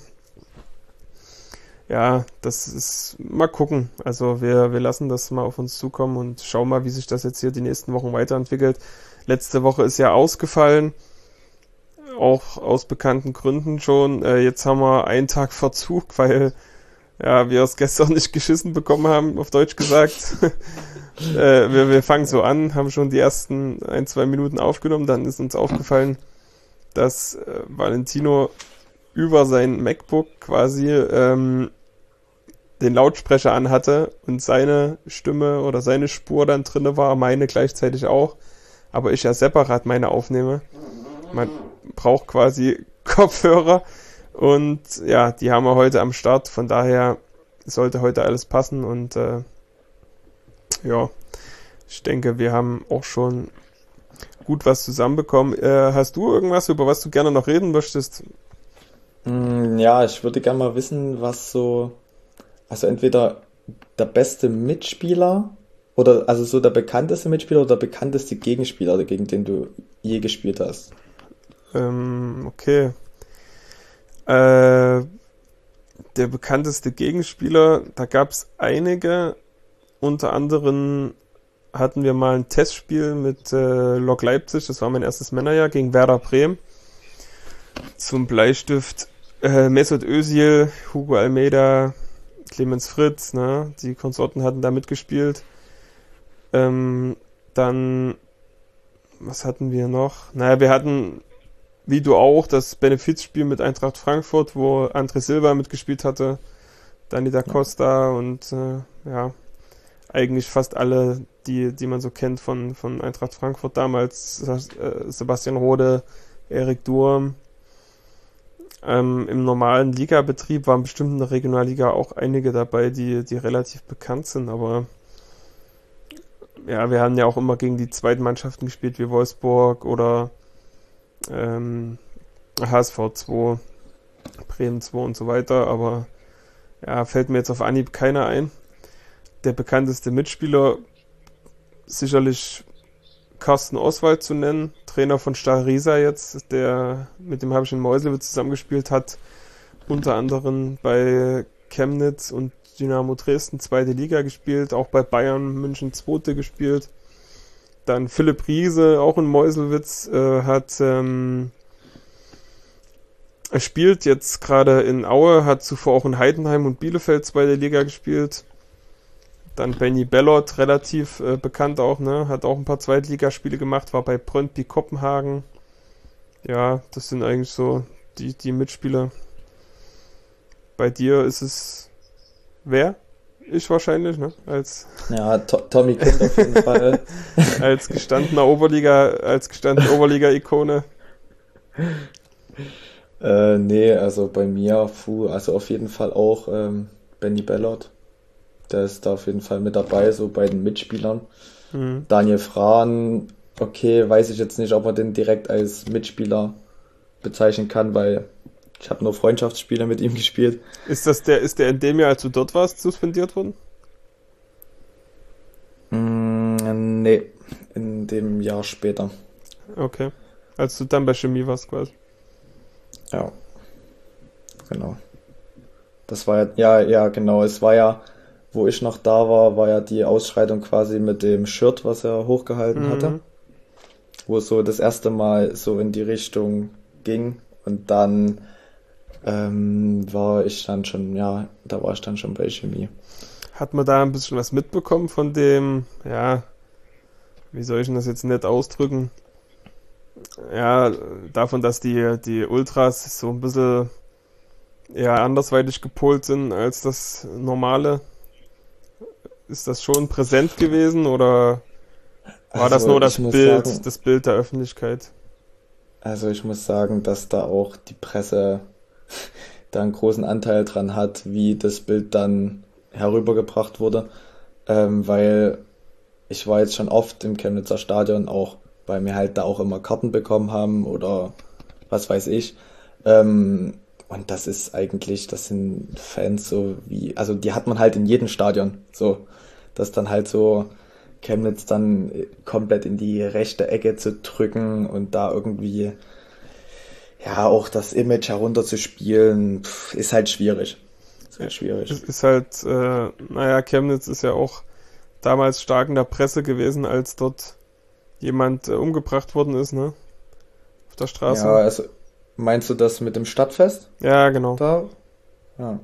Ja, das ist, mal gucken. Also wir lassen das mal auf uns zukommen und schauen mal, wie sich das jetzt hier die nächsten Wochen weiterentwickelt. Letzte Woche ist ja ausgefallen, auch aus bekannten Gründen schon. Jetzt haben wir einen Tag Verzug, weil ja, wir es gestern nicht geschissen bekommen haben, auf Deutsch gesagt. Wir fangen so an, haben schon die ersten 1-2 Minuten aufgenommen, dann ist uns aufgefallen, dass Valentino über sein MacBook quasi den Lautsprecher anhatte und seine Stimme oder seine Spur dann drinne war, meine gleichzeitig auch, aber ich ja separat meine aufnehme. Man braucht quasi Kopfhörer und ja, die haben wir heute am Start, von daher sollte heute alles passen und ja, ich denke, wir haben auch schon gut was zusammenbekommen. Hast du irgendwas, über was du gerne noch reden möchtest? Ja, ich würde gerne mal wissen, was so, also entweder der beste Mitspieler oder also so der bekannteste Mitspieler oder der bekannteste Gegenspieler, gegen den du je gespielt hast. Okay. Der bekannteste Gegenspieler, da gab es einige. Unter anderem hatten wir mal ein Testspiel mit Lok Leipzig, das war mein erstes Männerjahr, gegen Werder Bremen. Zum Bleistift Mesut Özil, Hugo Almeida, Clemens Fritz, ne? Die Konsorten hatten da mitgespielt. Dann, was hatten wir noch? Naja, wir hatten, wie du auch, das Benefizspiel mit Eintracht Frankfurt, wo André Silva mitgespielt hatte, Dani da Costa und ja, eigentlich fast alle, die man so kennt von Eintracht Frankfurt damals, Sebastian Rode, Erik Durm. Im normalen Ligabetrieb waren bestimmt in der Regionalliga auch einige dabei, die relativ bekannt sind, aber ja, wir haben ja auch immer gegen die zweiten Mannschaften gespielt, wie Wolfsburg oder HSV 2, Bremen 2 und so weiter, aber ja, fällt mir jetzt auf Anhieb keiner ein. Der bekannteste Mitspieler sicherlich Carsten Oswald zu nennen, Trainer von Stall Riesa jetzt, mit dem habe ich in Meuselwitz zusammengespielt, hat unter anderem bei Chemnitz und Dynamo Dresden zweite Liga gespielt, auch bei Bayern München zweite gespielt. Dann Philipp Riese, auch in Meuselwitz, er spielt jetzt gerade in Aue, hat zuvor auch in Heidenheim und Bielefeld zweite Liga gespielt. Dann Benny Bellot, relativ bekannt auch, ne? Hat auch ein paar Zweitligaspiele gemacht, war bei Brøndby Kopenhagen. Ja, das sind eigentlich so die Mitspieler. Bei dir ist es wer? Ich wahrscheinlich, ne? Ja, Tommy Kind auf jeden Fall. als gestandene Oberliga-Ikone. Nee, also bei mir, also auf jeden Fall auch Benny Bellot. Der ist da auf jeden Fall mit dabei, so bei den Mitspielern. Mhm. Daniel Frahn, okay, weiß ich jetzt nicht, ob man den direkt als Mitspieler bezeichnen kann, weil ich habe nur Freundschaftsspiele mit ihm gespielt. Ist der in dem Jahr, als du dort warst, suspendiert worden? Nee, in dem Jahr später. Okay. Als du dann bei Chemie warst quasi. Ja. genau. Das war ja, genau. Es war ja, wo ich noch da war ja die Ausschreitung quasi mit dem Shirt, was er hochgehalten hatte, Mhm. wo es so das erste Mal so in die Richtung ging und dann war ich dann schon, ja, da war ich dann schon bei Chemie. Hat man da ein bisschen was mitbekommen von dem, ja, wie soll ich denn das jetzt nett ausdrücken? Ja, davon, dass die Ultras so ein bisschen eher andersweitig gepolt sind als das normale. Ist das schon präsent gewesen oder war das Also nur ich muss sagen, Das Bild der Öffentlichkeit? also ich muss sagen, dass da auch die Presse da einen großen Anteil dran hat, wie das Bild dann herübergebracht wurde, weil ich war jetzt schon oft im Chemnitzer Stadion, auch weil wir halt da auch immer Karten bekommen haben oder was weiß ich. Und das ist eigentlich, das sind Fans so wie, also die hat man halt in jedem Stadion, so, dass dann halt so Chemnitz dann komplett in die rechte Ecke zu drücken und da irgendwie, ja, auch das Image herunterzuspielen, ist halt schwierig. Ist Ja, halt schwierig. es ist halt, naja, Chemnitz ist ja auch damals stark in der Presse gewesen, als dort jemand umgebracht worden ist, ne? Auf der Ja, Straße. also meinst du das mit dem Stadtfest Ja, genau. da? Ja.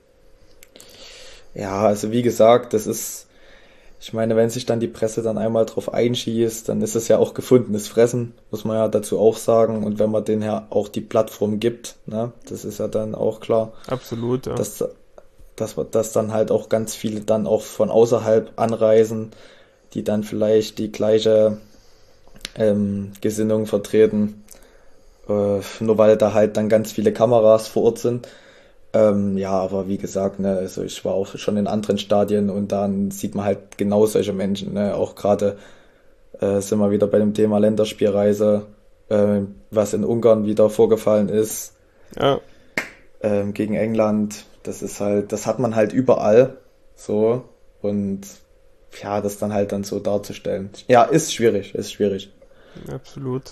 Ja, also wie gesagt, ich meine, wenn sich dann die Presse dann einmal drauf einschießt, dann ist es ja auch gefundenes Fressen, muss man ja dazu auch sagen. Und wenn man denen ja auch die Plattform gibt, ne, das ist ja dann auch klar, Absolut, ja. dass, dass dann halt auch ganz viele dann auch von außerhalb anreisen, die dann vielleicht die gleiche Gesinnung vertreten, nur weil da halt dann ganz viele Kameras vor Ort sind. Ja, aber wie gesagt, ne, also ich war auch schon in anderen Stadien und dann sieht man halt genau solche Menschen, ne, auch gerade sind wir wieder bei dem Thema Länderspielreise, was in Ungarn wieder vorgefallen ist, Ja, gegen England, das ist halt, das hat man halt überall, so, und ja, das dann halt dann so darzustellen. Ja, ist schwierig, ist schwierig. absolut.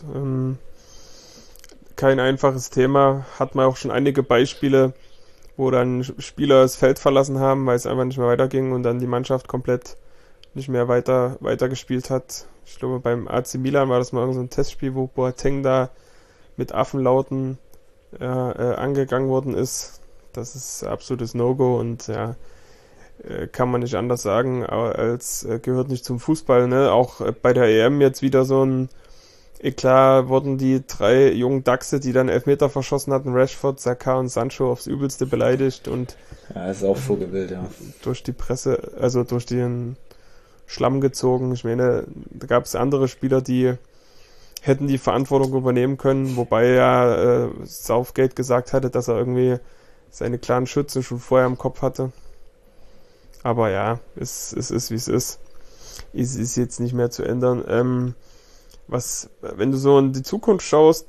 Kein einfaches Thema. Hat man auch schon einige Beispiele, wo dann Spieler das Feld verlassen haben, weil es einfach nicht mehr weiterging und dann die Mannschaft komplett nicht mehr weiter gespielt hat. Ich glaube, beim AC Milan war das mal irgend so ein Testspiel, wo Boateng da mit Affenlauten angegangen worden ist. Das ist absolutes No-Go und ja, kann man nicht anders sagen, als gehört nicht zum Fußball. Ne? Auch bei der EM jetzt wieder so ein Eklat wurden die drei jungen Dachse, die dann Elfmeter verschossen hatten, Rashford, Saka und Sancho aufs Übelste beleidigt und Ja, ist auch Vogelwild, ja. durch die Presse, also durch den Schlamm gezogen. Ich meine, da gab es andere Spieler, die hätten die Verantwortung übernehmen können, wobei ja Southgate gesagt hatte, dass er irgendwie seine klaren Schützen schon vorher im Kopf hatte. Aber ja, es ist, wie es ist. Es ist jetzt nicht mehr zu ändern. Wenn du so in die Zukunft schaust,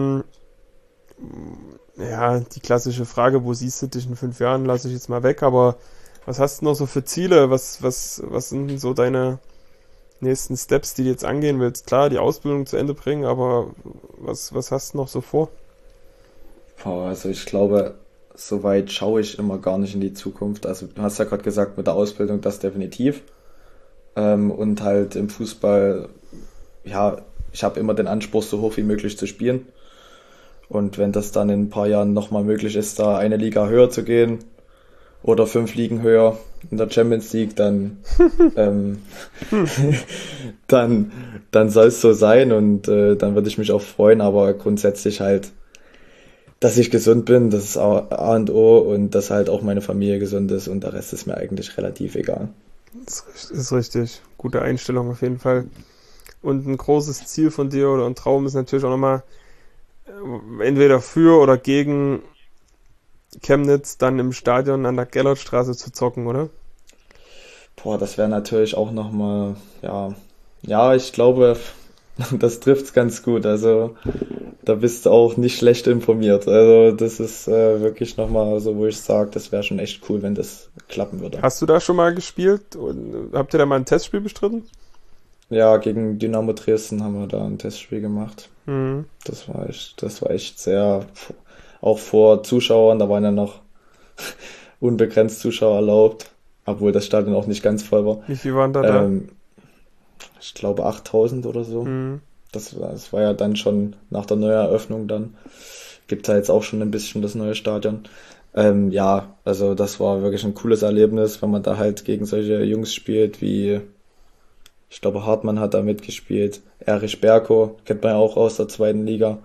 ja, die klassische Frage, wo siehst du dich in 5 Jahren, lasse ich jetzt mal weg, aber was hast du noch so für Ziele? Was sind denn so deine nächsten Steps, die du jetzt angehen willst? Klar, die Ausbildung zu Ende bringen, aber was hast du noch so vor? Boah, also ich glaube, so weit schaue ich immer gar nicht in die Zukunft. Also du hast ja gerade gesagt, mit der Ausbildung das definitiv. Und halt im Fußball, ja, ich habe immer den Anspruch, so hoch wie möglich zu spielen. Und wenn das dann in ein paar Jahren nochmal möglich ist, da eine Liga höher zu gehen oder 5 Ligen höher in der Champions League, ähm, dann, dann soll es so sein und dann würde ich mich auch freuen. Aber grundsätzlich halt, dass ich gesund bin, das ist A und O und dass halt auch meine Familie gesund ist und der Rest ist mir eigentlich relativ egal. Ist richtig. Gute Einstellung auf jeden Fall. Und ein großes Ziel von dir oder ein Traum ist natürlich auch nochmal entweder für oder gegen Chemnitz dann im Stadion an der Gellertstraße zu zocken, oder? Boah, das wäre natürlich auch nochmal, ja, ja, ich glaube, das trifft's ganz gut. Also da bist du auch nicht schlecht informiert. Also das ist wirklich nochmal so, wo ich sage, das wäre schon echt cool, wenn das klappen würde. Hast du da schon mal gespielt? Und habt ihr da mal ein Testspiel bestritten? Ja, gegen Dynamo Dresden haben wir da ein Testspiel gemacht. Mhm. Das war echt sehr, auch vor Zuschauern, da waren ja noch unbegrenzt Zuschauer erlaubt, obwohl das Stadion auch nicht ganz voll war. Wie viel waren da? Ich glaube 8.000 oder so. Das war ja dann schon nach der Neueröffnung dann. Gibt ja jetzt auch schon ein bisschen das neue Stadion. Ja, also das war wirklich ein cooles Erlebnis, wenn man da halt gegen solche Jungs spielt, wie, ich glaube, Hartmann hat da mitgespielt, Erich Berko, kennt man ja auch aus der 2. Liga.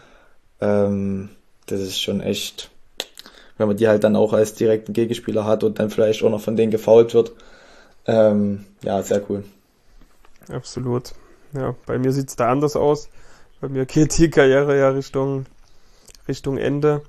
Das ist schon echt, wenn man die halt dann auch als direkten Gegenspieler hat und dann vielleicht auch noch von denen gefoult wird. Ja, sehr cool. Absolut. Ja, bei mir sieht es da anders aus. Bei mir geht die Karriere ja Richtung Ende.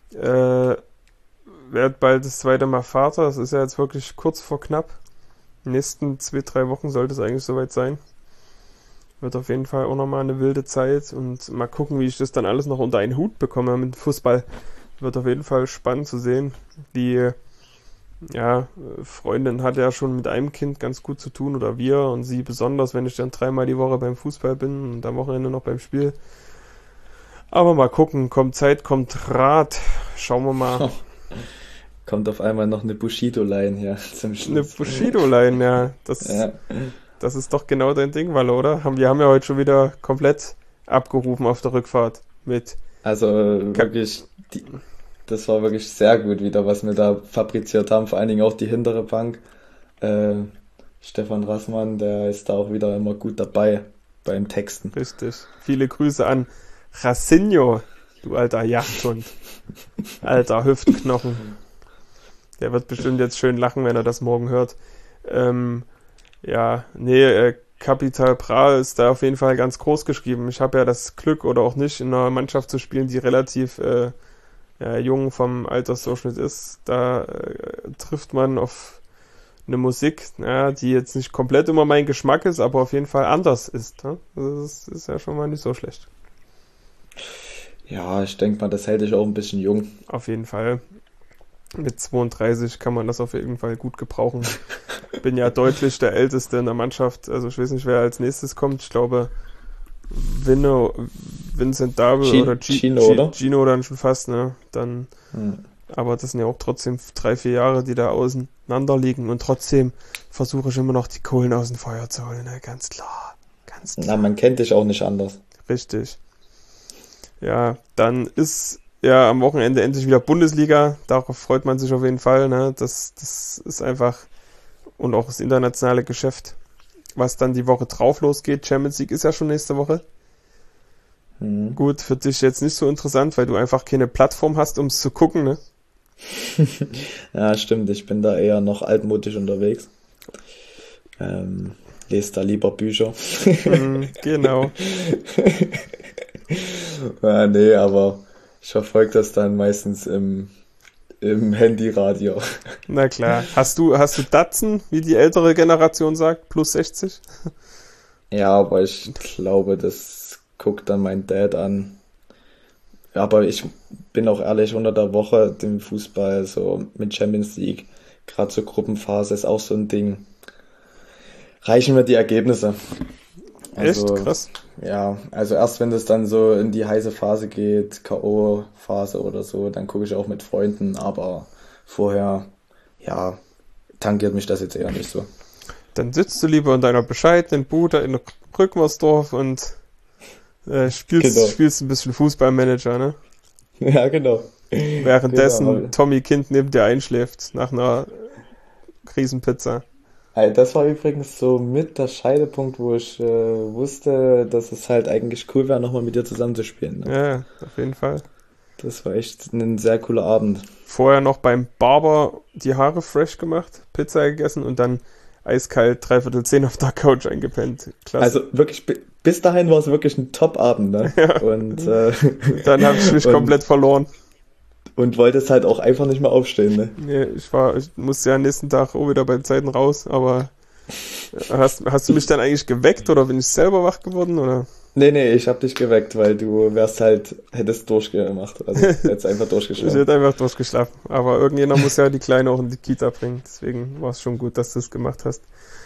Werd bald das zweite Mal Vater. Das ist ja jetzt wirklich kurz vor knapp. In den nächsten 2-3 Wochen sollte es eigentlich soweit sein. Wird auf jeden Fall auch nochmal eine wilde Zeit und mal gucken, wie ich das dann alles noch unter einen Hut bekomme mit Fußball. Wird auf jeden Fall spannend zu sehen. Die Freundin hat ja schon mit einem Kind ganz gut zu tun oder wir und sie besonders, wenn ich dann 3-mal die Woche beim Fußball bin und am Wochenende noch beim Spiel. Aber mal gucken, kommt Zeit, kommt Rat. Schauen wir mal. Kommt auf einmal noch eine Bushido-Line hier zum Schluss. Eine Bushido-Line, ja. Das ist doch genau dein Ding, Walle, oder? Wir haben ja heute schon wieder komplett abgerufen auf der Rückfahrt mit. Also wirklich, das war wirklich sehr gut wieder, was wir da fabriziert haben. Vor allen Dingen auch die hintere Bank. Stefan Rassmann, der ist da auch wieder immer gut dabei beim Texten. Richtig. Viele Grüße an Racinho, du alter Jagdhund. Alter Hüftknochen. Der wird bestimmt jetzt schön lachen, wenn er das morgen hört. Capital Bra ist da auf jeden Fall ganz groß geschrieben. Ich habe ja das Glück oder auch nicht, in einer Mannschaft zu spielen, die relativ jung vom Altersdurchschnitt ist. Da trifft man auf eine Musik, die jetzt nicht komplett immer mein Geschmack ist, aber auf jeden Fall anders ist. Ne? Das ist ja schon mal nicht so schlecht. Ja, ich denke mal, das hält dich auch ein bisschen jung. Auf jeden Fall. Mit 32 kann man das auf jeden Fall gut gebrauchen. Bin ja deutlich der Älteste in der Mannschaft. Also ich weiß nicht, wer als nächstes kommt. Ich glaube Vincent Dabel oder Gino dann schon fast, ne? Dann, aber das sind ja auch trotzdem 3-4 Jahre, die da auseinander liegen und trotzdem versuche ich immer noch die Kohlen aus dem Feuer zu holen, ne? Ganz klar. Na, man kennt dich auch nicht anders. Richtig. Ja, dann ist ja am Wochenende endlich wieder Bundesliga. Darauf freut man sich auf jeden Fall, ne? Das ist einfach, und auch das internationale Geschäft, was dann die Woche drauf losgeht. Champions League ist ja schon nächste Woche. Gut, für dich jetzt nicht so interessant, weil du einfach keine Plattform hast, um es zu gucken, ne? Ja, stimmt. Ich bin da eher noch altmodisch unterwegs. Lese da lieber Bücher. Genau. Ja, nee, aber ich verfolge das dann meistens im Handyradio. Na klar. Hast du Datsen, wie die ältere Generation sagt, plus 60? Ja, aber ich glaube, das guckt dann mein Dad an. Ja, aber ich bin auch ehrlich, unter der Woche dem Fußball, so mit Champions League, gerade zur Gruppenphase ist auch so ein Ding. Reichen mir die Ergebnisse. Also, echt? Krass. Ja, also erst wenn das dann so in die heiße Phase geht, K.O.-Phase oder so, dann gucke ich auch mit Freunden, aber vorher, ja, tangiert mich das jetzt eher nicht so. Dann sitzt du lieber in deiner bescheidenen Bude in Rückmersdorf und spielst ein bisschen Fußballmanager, ne? Ja, genau. Währenddessen Tommy Kind neben dir einschläft nach einer Riesenpizza. Das war übrigens so mit der Scheidepunkt, wo ich wusste, dass es halt eigentlich cool wäre, nochmal mit dir zusammen zu spielen. Ne? Ja, auf jeden Fall. Das war echt ein sehr cooler Abend. Vorher noch beim Barber die Haare fresh gemacht, Pizza gegessen und dann eiskalt 9:45 auf der Couch eingepennt. Klasse. Also wirklich, bis dahin war es wirklich ein Top-Abend. Ne? Ja. Und dann habe ich mich komplett verloren. Und wolltest halt auch einfach nicht mehr aufstehen, ne? Nee, ich musste ja am nächsten Tag auch wieder bei Zeiten raus, aber hast du mich dann eigentlich geweckt oder bin ich selber wach geworden, oder? Nee, ich hab dich geweckt, weil du hättest durchgemacht, also hättest einfach durchgeschlafen. Ich hätte einfach durchgeschlafen, aber irgendjemand muss ja die Kleine auch in die Kita bringen, deswegen war es schon gut, dass du es gemacht hast.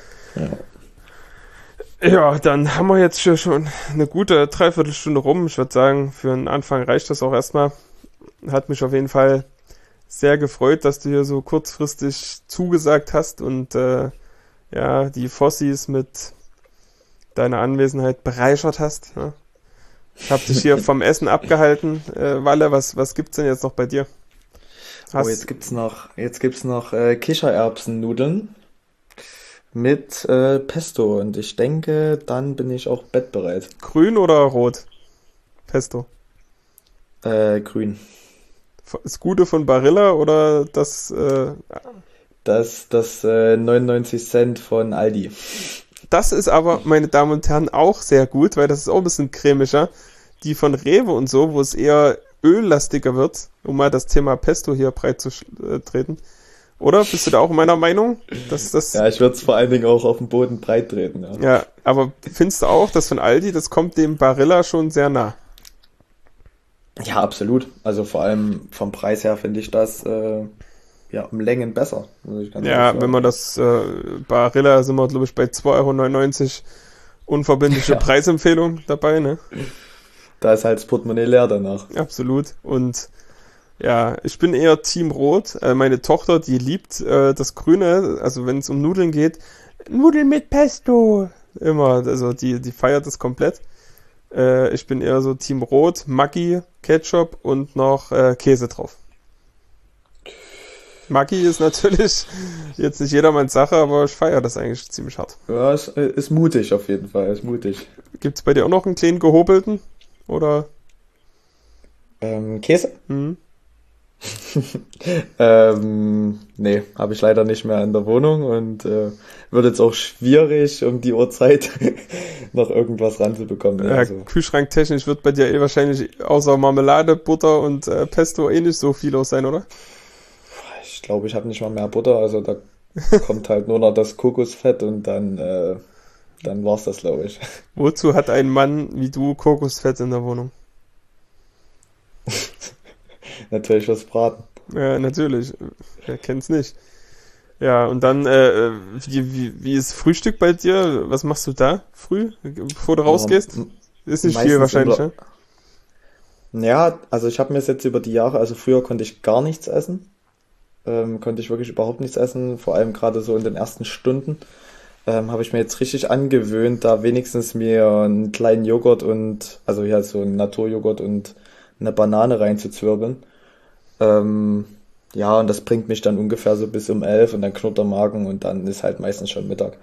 Ja, dann haben wir jetzt schon eine gute Dreiviertelstunde rum. Ich würde sagen, für einen Anfang reicht das auch erstmal. hat mich auf jeden Fall sehr gefreut, dass du hier so kurzfristig zugesagt hast und ja, die Fossis mit deiner Anwesenheit bereichert hast. Ja. Ich habe dich hier vom Essen abgehalten. Walle, was gibt's denn jetzt noch bei dir? Jetzt gibt's noch Kichererbsennudeln mit Pesto und ich denke, dann bin ich auch bettbereit. Grün oder rot? Pesto. Grün. Das Gute von Barilla oder das? Das 99 Cent von Aldi. Das ist aber, meine Damen und Herren, auch sehr gut, weil das ist auch ein bisschen cremiger. Die von Rewe und so, wo es eher öllastiger wird, um mal das Thema Pesto hier breit zu treten. Oder? Bist du da auch meiner Meinung? Ja, ich würde es vor allen Dingen auch auf dem Boden breit treten. Ja. Ja, aber findest du auch, dass von Aldi, das kommt dem Barilla schon sehr nah? Ja, absolut. Also vor allem vom Preis her finde ich das ja um Längen besser. Muss ich ganz ehrlich Ja, sagen. wenn man das Barilla sind wir, glaube ich, bei 2,99 € unverbindliche Ja. Preisempfehlung dabei, ne? Da ist halt das Portemonnaie leer danach. Absolut. Und ja, ich bin eher Team Rot. Meine Tochter, die liebt das Grüne, also wenn es um Nudeln geht, Nudeln mit Pesto. Immer, also die feiert das komplett. Ich bin eher so Team Rot, Maggi, Ketchup und noch Käse drauf. Maggi ist natürlich jetzt nicht jedermanns Sache, aber ich feiere das eigentlich ziemlich hart. Ja, ist mutig auf jeden Fall, ist mutig. Gibt's bei dir auch noch einen kleinen gehobelten? Oder? Käse? Hm? Nee, habe ich leider nicht mehr in der Wohnung und wird jetzt auch schwierig, um die Uhrzeit noch irgendwas ranzubekommen. Ja, Also, kühlschranktechnisch wird bei dir wahrscheinlich außer Marmelade, Butter und Pesto nicht so viel aus sein, oder? ich glaube, ich habe nicht mal mehr Butter, also da kommt halt nur noch das Kokosfett und dann war's das, glaube ich. Wozu hat ein Mann wie du Kokosfett in der Wohnung? Natürlich fürs Braten. Ja, natürlich. Wer kennt's nicht? Ja, und dann, wie ist Frühstück bei dir? Was machst du da früh, bevor du rausgehst? Ist nicht viel Meistens wahrscheinlich, ne? Ja, also ich habe mir jetzt über die Jahre, also früher konnte ich gar nichts essen. Konnte ich wirklich überhaupt nichts essen, vor allem gerade so in den ersten Stunden. Habe ich mir jetzt richtig angewöhnt, da wenigstens mir einen kleinen Joghurt also ja, so einen Naturjoghurt und eine Banane reinzuzwirbeln. Ja, und das bringt mich dann ungefähr so bis um 11 und dann knurrt der Magen und dann ist halt meistens schon Mittag.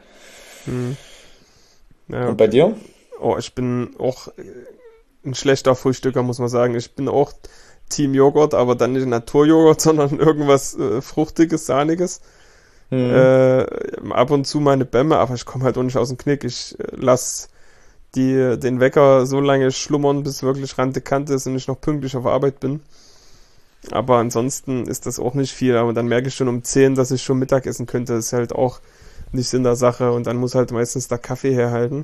Ja, Und bei dir? oh, ich bin auch ein schlechter Frühstücker, muss man sagen. Ich bin auch Team Joghurt, aber dann nicht Naturjoghurt, sondern irgendwas Fruchtiges, Sahniges. Ab und zu mal eine Bämme, aber ich komme halt auch nicht aus dem Knick. Ich lasse den Wecker so lange schlummern, bis wirklich Rande Kante ist und ich noch pünktlich auf Arbeit bin. Aber ansonsten ist das auch nicht viel. Aber dann merke ich schon um 10, dass ich schon Mittag essen könnte. Das ist halt auch nicht Sinn der Sache. Und dann muss halt meistens der Kaffee herhalten.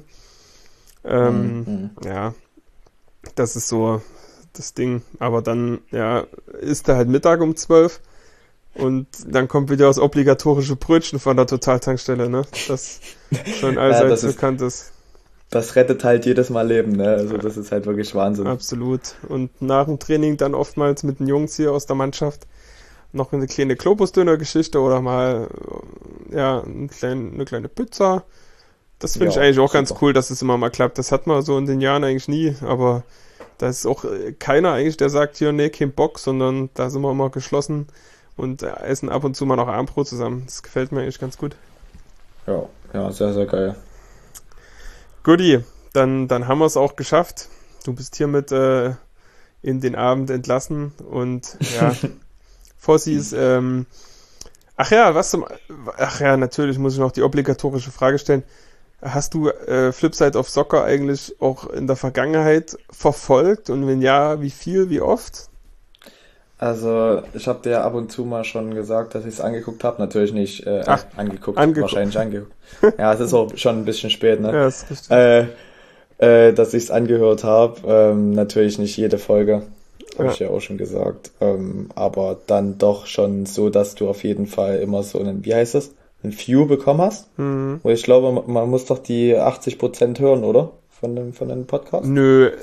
Ja, das ist so das Ding. Aber dann, ja, ist da halt Mittag um 12 und dann kommt wieder das obligatorische Brötchen von der Totaltankstelle, ne? Das schon allseits bekannt ist. Das rettet halt jedes Mal Leben, ne? Also das ist halt wirklich Wahnsinn. Absolut. Und nach dem Training dann oftmals mit den Jungs hier aus der Mannschaft noch eine kleine Globusdöner-Geschichte oder mal ja, eine kleine Pizza. Das finde ich eigentlich auch ganz cool, dass es immer mal klappt. Das hat man so in den Jahren eigentlich nie, aber da ist auch keiner eigentlich, der sagt hier, nee, kein Bock, sondern da sind wir immer geschlossen und essen ab und zu mal noch Abendbrot zusammen. Das gefällt mir eigentlich ganz gut. Ja, sehr, sehr geil. Guti, dann haben wir es auch geschafft. Du bist hiermit in den Abend entlassen und ja, Fossis, ach ja, natürlich muss ich noch die obligatorische Frage stellen. Hast du Flipside of Soccer eigentlich auch in der Vergangenheit verfolgt und wenn ja, wie viel, wie oft? Also, ich habe dir ja ab und zu mal schon gesagt, dass ich es angeguckt habe. Natürlich nicht angeguckt, wahrscheinlich angeguckt. Ja, es ist auch schon ein bisschen spät, ne? Ja, ist richtig. Dass ich es angehört habe. Natürlich nicht jede Folge, habe ich ja auch schon gesagt. Aber dann doch schon so, dass du auf jeden Fall immer so einen, wie heißt das? Ein View bekommen hast. Und ich glaube, man muss doch die 80% hören, oder? Von dem Podcast? Nö,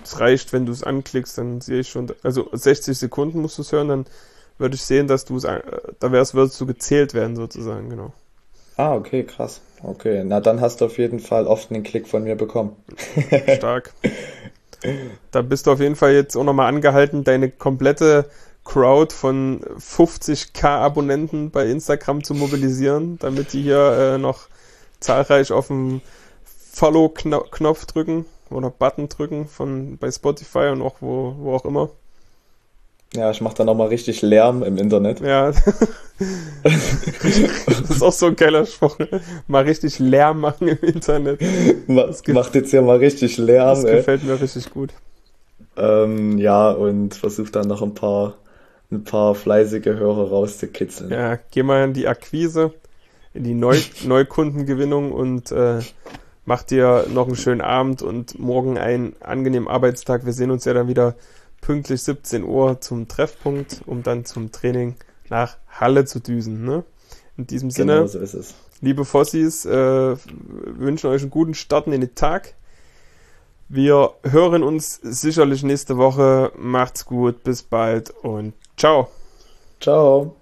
es reicht, wenn du es anklickst, dann sehe ich schon, also 60 Sekunden musst du es hören, dann würde ich sehen, dass du es, würdest du gezählt werden sozusagen, genau. Ah, okay, krass. Okay, na dann hast du auf jeden Fall oft einen Klick von mir bekommen. Stark. Da bist du auf jeden Fall jetzt auch nochmal angehalten, deine komplette Crowd von 50.000 Abonnenten bei Instagram zu mobilisieren, damit die hier noch zahlreich auf den Follow-Knopf drücken oder Button drücken bei Spotify und auch wo auch immer. Ja, ich mache dann nochmal richtig Lärm im Internet. Ja, das ist auch so ein geiler Spruch. Mal richtig Lärm machen im Internet. Macht jetzt ja mal richtig Lärm, Das gefällt mir richtig gut. Ja, und versucht dann noch ein paar fleißige Hörer rauszukitzeln. Ja, geh mal in die Akquise, in die Neukundengewinnung und mach dir noch einen schönen Abend und morgen einen angenehmen Arbeitstag. Wir sehen uns ja dann wieder pünktlich 17 Uhr zum Treffpunkt, um dann zum Training nach Halle zu düsen. Ne? In diesem Sinne, Genau so ist es. liebe Fossis, wünschen euch einen guten Start in den Tag. Wir hören uns sicherlich nächste Woche. Macht's gut, bis bald und ciao. Ciao.